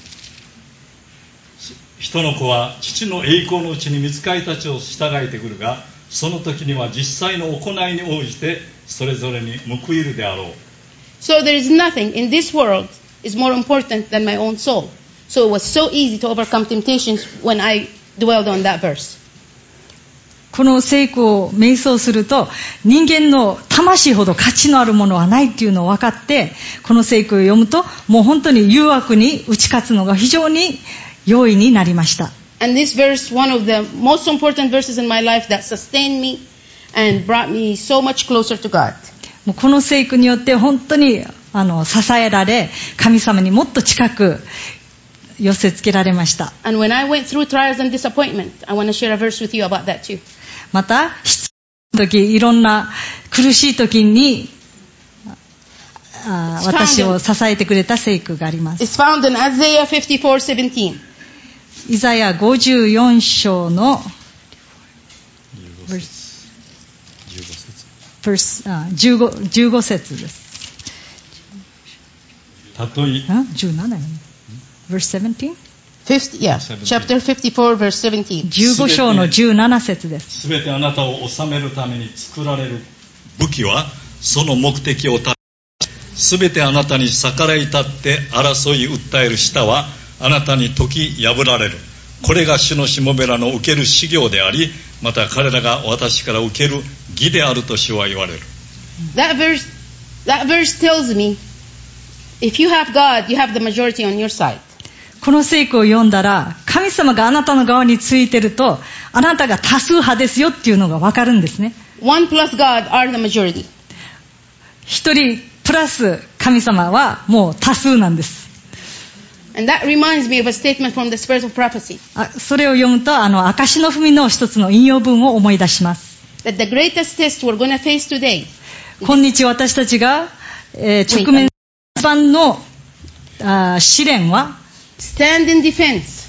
人の子は父の栄光のうちに御使いたちを従えてくるが、その時には実際の行いに応じてそれぞれに報いるであろう。 So there is nothing in this world is more important than my own soul. So it was so easy to overcome temptations when I dwelled on that verse. この聖句を瞑想すると、人間の魂ほど価値のあるものはないっていうのを分かって、この聖句を読むと、もう本当に誘惑に打ち勝つのが非常に容易になりました。 And this verse, one of the most important verses in my life that sustained me and brought me so much closer to God. もうこの聖句によって本当にあの支えられ、神様にもっと近く寄せつけられました。 And when I went through trials and disappointment, I want to share a verse with you about that too. また、失の時、いろんな苦しい時にあ私を支えてくれた聖句があります。 It's found in Isaiah fifty-four seventeen. イザヤごじゅうよん章のじゅうご節です。 たとえじゅうなな verse seventeen? fifty, yeah, chapter fifty-four, verse seventeen. じゅうご章のじゅうなな節です。 すべてあなたを治めるために作られる武器はその目的を達し、すべてあなたに逆らい立って争い訴える舌はあなたに解き破られる。これが主のしもべらの受ける修行であり、また彼らが私から受ける義であると主は言われる。 That verse, that verse tells me, if you have God, you have the majority on your side. この聖句を読んだら、神様があなたの側についてると、あなたが多数派ですよっていうのがわかるんですね。 One plus God are the majority. 一人プラス神様はもう多数なんです。 And that reminds me of a statement from the Spirit of Prophecy. あ、それを読むと、あの、証の文の一つの引用文を思い出します。 That the greatest test we're going to face today. 今日私たちが、えー、直面一番のあ試練は、 Stand in defense.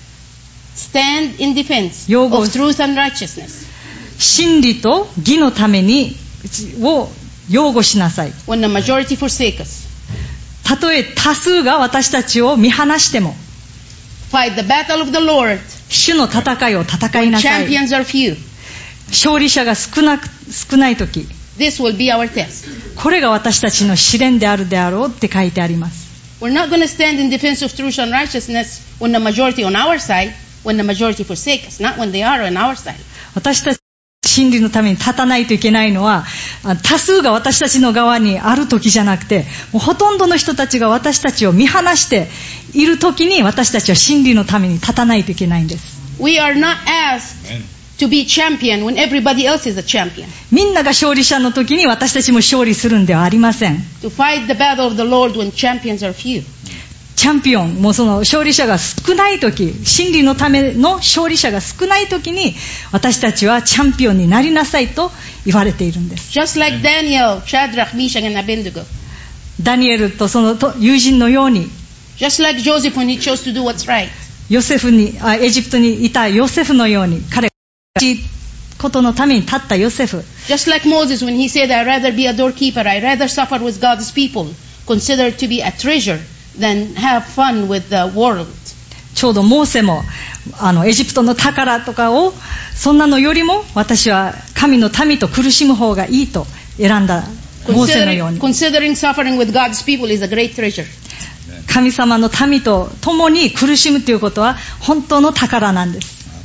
Stand in defense of truth and righteousness. 真理と義のためにを擁護しなさい。 When the majority forsake us. たとえ多数が私たちを見放しても、 Fight the battle of the Lord. 主の戦いを戦いなさい。 Champions are few. 勝利者が少なく少ないとき、 This will be our test. これが私たちの試練であるであろうって書いてあります。 We're not going to stand in defense of truth and righteousness when the majority on our side, when the majority forsake us, not when they are on our side. 私たち真理のために立たないといけないのは、多数が私たちの側にある時じゃなくて、もうほとんどの人たちが私たちを見放している時に私たちは真理のために立たないといけないんです。 We are not asked to be champion when everybody else is a champion. みんなが勝利者の時に私たちも勝利するんではありません。 To fight the battle of the Lord when champions are few. チャンピオン、もうその勝利者が少ない時、真理のための勝利者が少ない時に、私たちはチャンピオンになりなさいと言われているんです。 Just like Daniel, Shadrach, Meshach, and Abednego. ダニエルとその友人のように、 Just like Joseph when he chose to do what's right. ヨセフに、あ、エジプトにいたヨセフのように、彼が正しいことのために立ったヨセフ。 Just like Moses when he said, I'd rather be a doorkeeper, I'd rather suffer with God's people, considered to be a treasure.Then have fun with the world. ちょうどモーセもあのエジプトの宝とかをそんなのよりも私は神の民と苦しむ方がいいと選んだモーセのように Considering suffering with God's people is a great treasure. 神様の民と共に苦しむということは本当の宝なんです。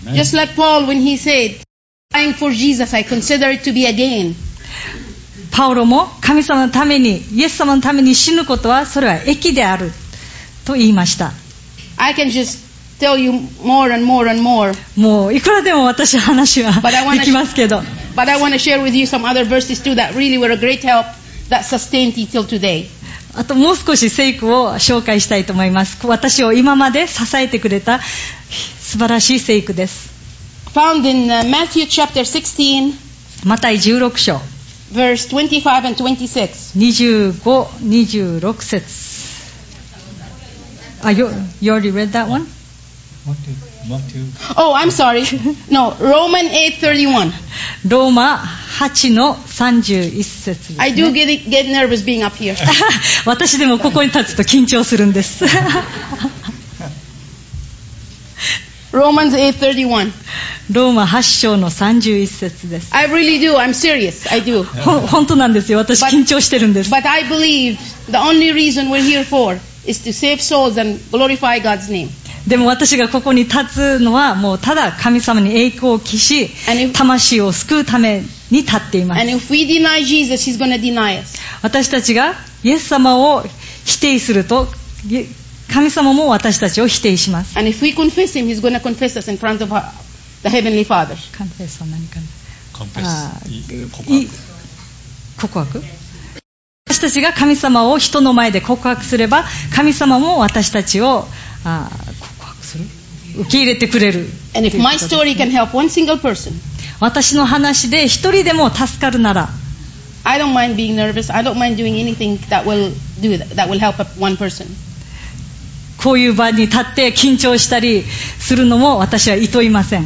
Just like Paul when he said, dying for Jesus, I consider it to be a gain. パウロも神様のために、イエス様のために死ぬことはそれは益であると言いました。 I can just tell you more and more and more. もういくらでも私は話はできますけど。 But I want to share with you some other verses too that really were a great help that sustained me till today. あともう少し聖句を紹介したいと思います。私を今まで支えてくれた素晴らしい聖句です。 Found in、uh, Matthew chapter sixteen, マタイじゅうろく章 verse twenty-five and twenty-six. にじゅうご、にじゅうろく節。あ、you, you already read that one? Oh, I'm sorry. No, Romans eight thirty-one. ローマはちのさんじゅういち節です、ね。 I do get, get nervous being up here. 私でもここに立つと緊張するんです。 Romans eight thirty-one. ローマはち章のさんじゅういち節です。 I really do. I'm serious. I do. ほ本当なんですよ。私緊張してるんです。 But I believe the only reason we're here for is to save souls and glorify God's name. でも私がここに立つのはもうただ神様に栄光を期し、魂を救うために立っています。 And if we deny Jesus, He's going to deny us. 私たちがイエス様を否定すると、神様も私たちを否定します。 And if we confess Him, He's going to confess us in front of the Heavenly Father. confess は何かな。 confess 告白。私たちが神様を人の前で告白すれば、神様も私たちをあ告白する、受け入れてくれる。 And if my story can help one single person, 私の話で一人でも助かるなら、 I don't mind being nervous. I don't mind doing anything that will do that, that will help one person. こういう場に立って緊張したりするのも私はいといません。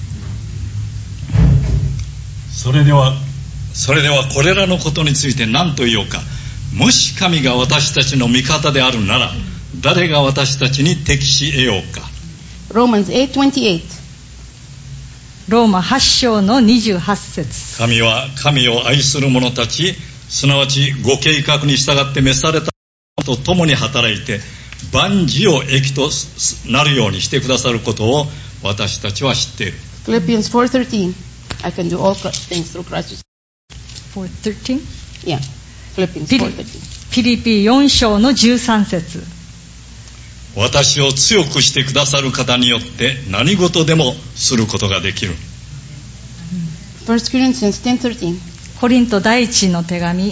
それではそれではこれらのことについて何と言おうか。もし神が私たちの味方であるなら、誰が私たちに敵し得ようか。 Romans eight twenty-eight. ローマはち章のにじゅうはち節。 神は神を愛する者たち、すなわちご計画に従って召されたと共に働いて、万事を益となるようにしてくださることを私たちは知っている。 Philippians four thirteen. I can do all things through Christ. four thirteen? Yeah. Philippians four thirteen. ピリピよん章のじゅうさん節。 私を強くしてくださる方によって何事でもすることができる。 First Corinthians ten thirteen. コリント第一の手紙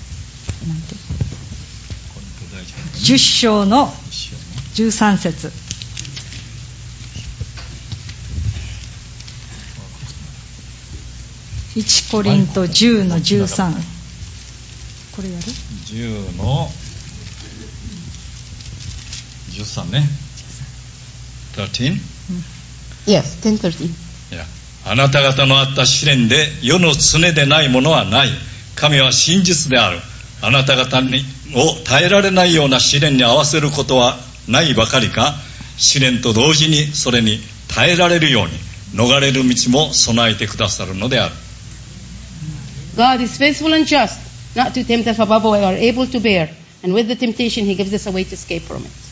じゅっ章のじゅうさん節。いちコリントじゅうのじゅうさん。これやる？ じゅうのじゅうさんね。じゅうさん? Yes, ten thirteen. いや、あなた方のあった試練で世の常でないものはない。神は真実である。あなた方にを耐えられないような試練に合わせることはないばかりか、試練と同時にそれに耐えられるように逃れる道も備えてくださるのである。 God is faithful and just, not to tempt us above what we are able to bear, and with the temptation He gives us a way to escape from it.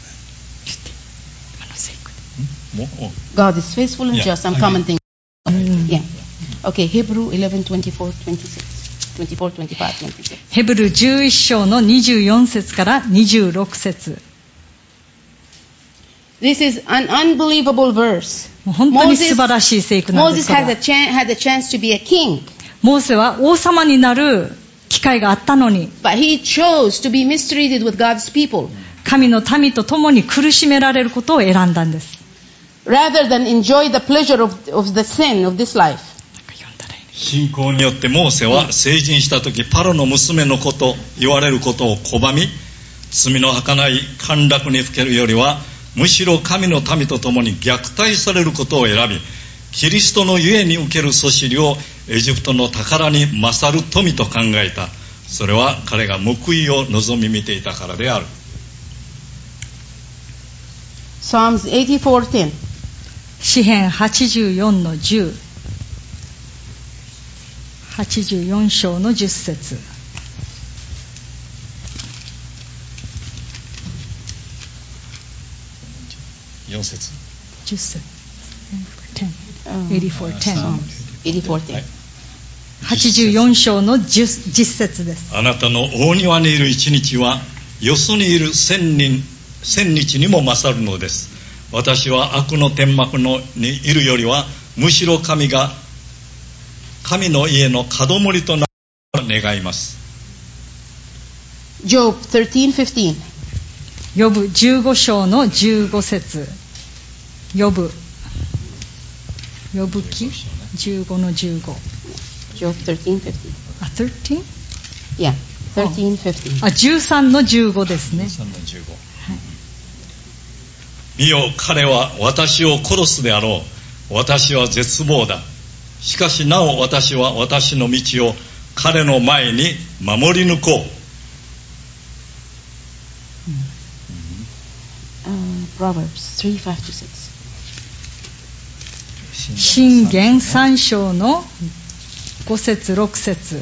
God is faithful and Yeah. just. I'm Okay. commenting. Yeah. Okay, Hebrew eleven twenty-four twenty-six. twenty-four, twenty-five, twenty-six. ヘブルじゅういち章のにじゅうよん節からにじゅうろく節。 This is an unbelievable verse. もう本当に素晴らしい聖句なんです Moses から。 had a, chan- had a chance to be a king, モーセは王様になる機会があったのに、 but he chose to be mistreated with God's people 神の民と共に苦しめられることを選んだんです。 rather than enjoy the pleasure of, of the sin of this life. 信仰によってモーセは成人した時、パロの娘のこと言われることを拒み、罪の儚い陥落にふけるよりはむしろ神の民と共に虐待されることを選び、キリストのゆえに受けるそしりをエジプトの宝に勝る富と考えた。それは彼が報いを望み見ていたからである。 Psalms eighty-four ten. 詩編はちじゅうよんのじゅう。はちじゅうよん章のじゅっ節。 よん節。 じゅっ節。 エイティーフォーテンエイティーフォーテンはちじゅうよん章のじゅう節です。 あなたの大庭にいる一日はよそにいる千人千日にも勝るのです。私は悪の天幕のにいるよりはむしろ神が神の家の門守となると願います。 Job thirteen fifteen ヨブじゅうご章のじゅうご節。ヨブヨブ記じゅうごのじゅうご。 Job thirteen fifteen あ、じゅうさん? Yeah, thirteen fifteen あ、じゅうさんのじゅうごですね。 じゅうさんのじゅうご、はい、見よ彼は私を殺すであろう。私は絶望だ。しかしなお私は私の道を彼の前に守り抜こう。 uh, Proverbs three five to six 箴言さん章のご節ろく節。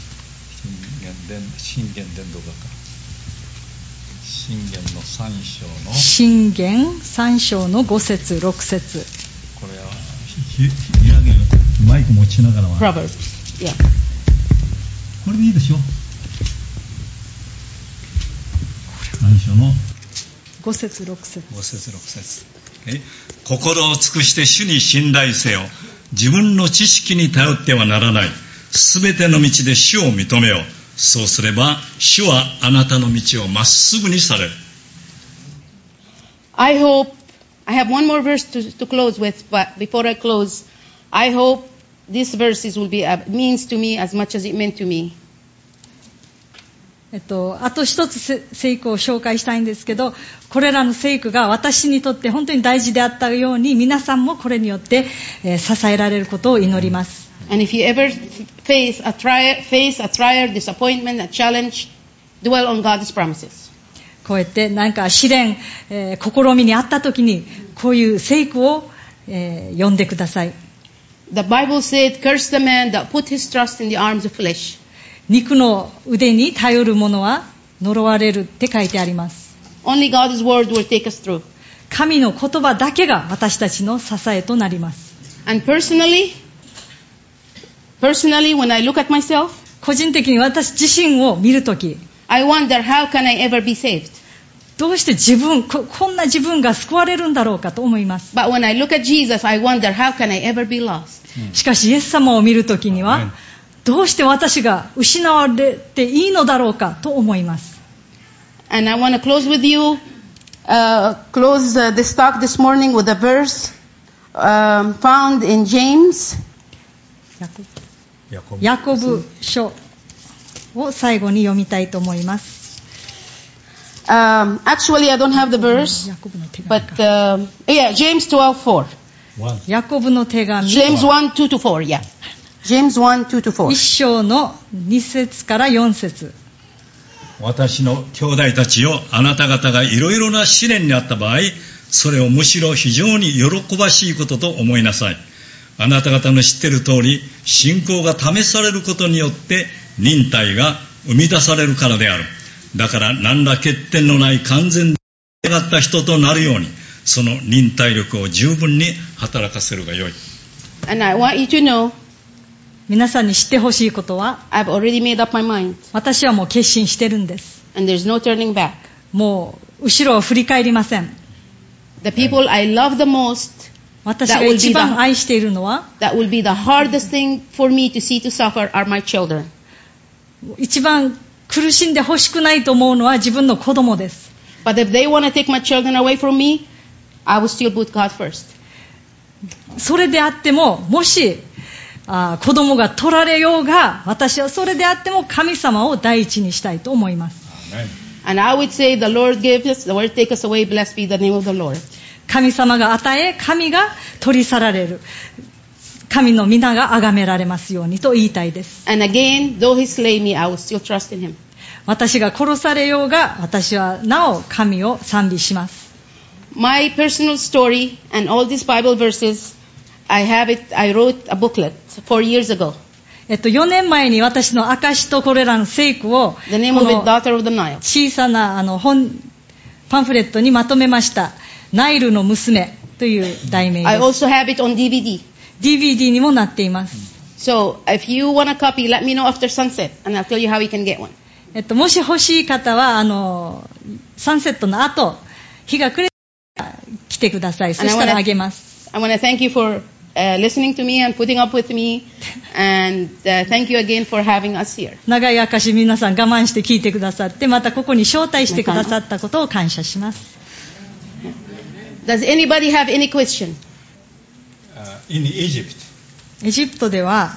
箴言伝道学か。箴言のさん章の箴言さん章のご節ろく節。 これはひひ上げマイク持ちながらは Proverbs yeah これでいいでしょ。さん章のご節ろく節。 ご節ろく節。え心を尽くして主に信頼せよ。自分の知識に頼ってはならない。すべての道で主を認めよう。そうすれば主はあなたの道をまっすぐにされる。 I hope I have one more verse to, to close with, but before I close, I hope these verses will be a means to me as much as it meant to me. えっと、あと一つ聖句を紹介したいんですけど、これらの聖句が私にとって本当に大事であったように、皆さんもこれによって、えー、支えられることを祈ります。 And if you ever face a trial, face a trial, disappointment, a challenge, dwell on God's promises. こうやってなんか試練、えー、試みにあったときに、こういう聖句を、えー、読んでください。 The Bible said, "Curse the man that put his trust in the arms of flesh." 肉の腕に頼る者は呪われるって書いてあります。 Only God's word will take us through. 神の言葉だけが私たちの支えとなります。 And personally, personally, when I look at myself, 個人的に私自身を見るとき、 I wonder how can I ever be saved? どうして自分こ、こんな自分が救われるんだろうかと思います。 But when I look at Jesus, I wonder how can I ever be lost? しかしイエス様を見るときには、どうして私が失われていいのだろうかと思います。 And I want to close with you, uh, close uh, this talk this morning with a verse um, found in James. ヤコブ書を最後に読みたいと思います。 Um, actually, I don't have the verse, but uh, yeah, James twelve four. ヤコブの手紙。 James one two to four, yeah. James one two to four. 一章の二節から四節。 私の兄弟たちよ、あなた方がいろいろな試練にあった場合、それをむしろ非常に喜ばしいことと思いなさい。あなた方の知っている通り、信仰が試されることによって忍耐が生み出されるからである。だから何ら欠点のない完全で上がった人となるように、その忍耐力を十分に働かせるがよい。 And I want you to know, 皆さんに知ってほしいことは、 I've already made up my mind. 私はもう決心してるんです。 And there's no turning back. もう後ろを振り返りません。 The people I love the most, 私が一番愛しているのは、 that will be the hardest thing for me to see to suffer are my children. 一番苦しんでほしくないと思うのは自分の子供です。 But if they want to take my children away from me, I will still put God first. それであっても、もしあ子供が取られようが、私はそれであっても神様を第一にしたいと思います。 And I would say, the Lord gave us, the Lord take us away, blessed be the name of the Lord. 神様が与え、神が取り去られる。神の皆が崇められますようにと言いたいです。 And again, though he slay me, I will still trust in him. 私が殺されようが、私はなお神を賛美します。 My personal story and all these Bible verses, I have it, I wrote a booklet four years ago. えっと、よねんまえに私の証とこれらの聖句を、 The name of it, Daughter of the Nile. 小さなあの本、パンフレットにまとめました。ナイルの娘。 という題名 I です。 also have it on ディーブイディー. ディーブイディー にもなっています。 So if you want a copy, let me know after sunset, and I'll tell you how you can get one. えっと、もし欲しい方は、あの、サンセットの後、日が暮れたら来てください。そしたらあげます。 I want to thank you for uh, listening to me and putting up with me, and uh, thank you again for having us here. 長い証皆さん我慢して聞いてくださって、またここに招待してくださったことを感謝します。 Does anybody have any question? Uh, in Egypt, エジプトでは、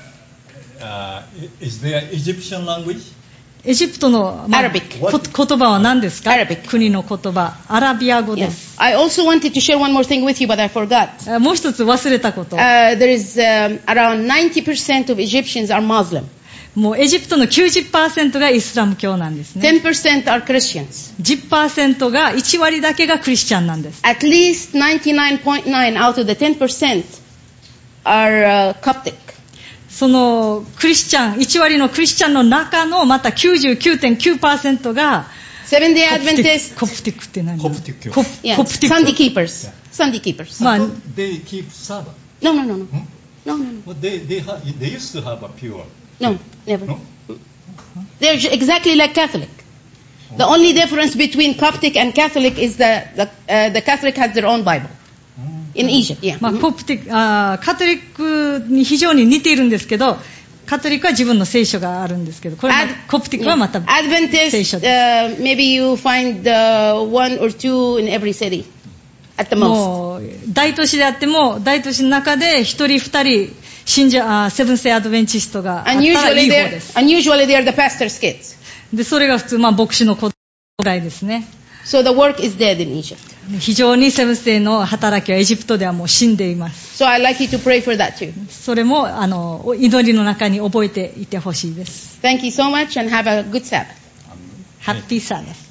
uh, is there Egyptian language? エジプトの、まあ、 Arabic. こ言葉は何ですか？ Arabic. 国の言葉、アラビア語です。 Yes. I also wanted to share one more thing with you, but I forgot. もう一つ忘れたこと。 Uh, there is um, around ninety percent of Egyptians are Muslim. もうエジプトの きゅうじゅっパーセント がイスラム教なんですね。 ten percent are Christians. じゅっパーセント がいち割だけがクリスチャンなんです。 At least ninety-nine point nine out of the ten percent are uh, Coptic. そのクリスチャン、いち割のクリスチャンの中のまた きゅうじゅうきゅうてんきゅうパーセント が Seven-day Adventists. コプティックって何？ コプティック。 コプ Yeah. コプティッ Sunday ク。 keepers. Sunday keepers. まあ、 They keep Sabbath. No, no, no, no. Hmm? No, no, no. But they, they, ha- they used to have a pure. No, never. No? They're j- exactly like Catholic. The only difference between Coptic and Catholic is that the, uh, the Catholic has their own Bible. In Egypt, yeah. まあ、 Mhm. コプティック、あーカトリックに非常に似ているんですけど、カトリックは自分の聖書があるんですけど、これは Ad- コプティックはまた聖 Adventist, 書です uh, maybe you find uh, one or two in every city at the most. もう大都市であっても大都市の中で一人二人信者あセブンスデーアドベンチストがあったら And いい usually 方 they're, です。 and usually they're the pastor's kids. でそれが普通、まあ、牧師の子供ですね。 So the work is dead in Egypt. 非常にセブンスデーの働きはエジプトではもう死んでいます。 So I'd like you to pray for that too. それもあの祈りの中に覚えていてほしいです。 Thank you so much and have a good Sabbath. ハッピーサーです。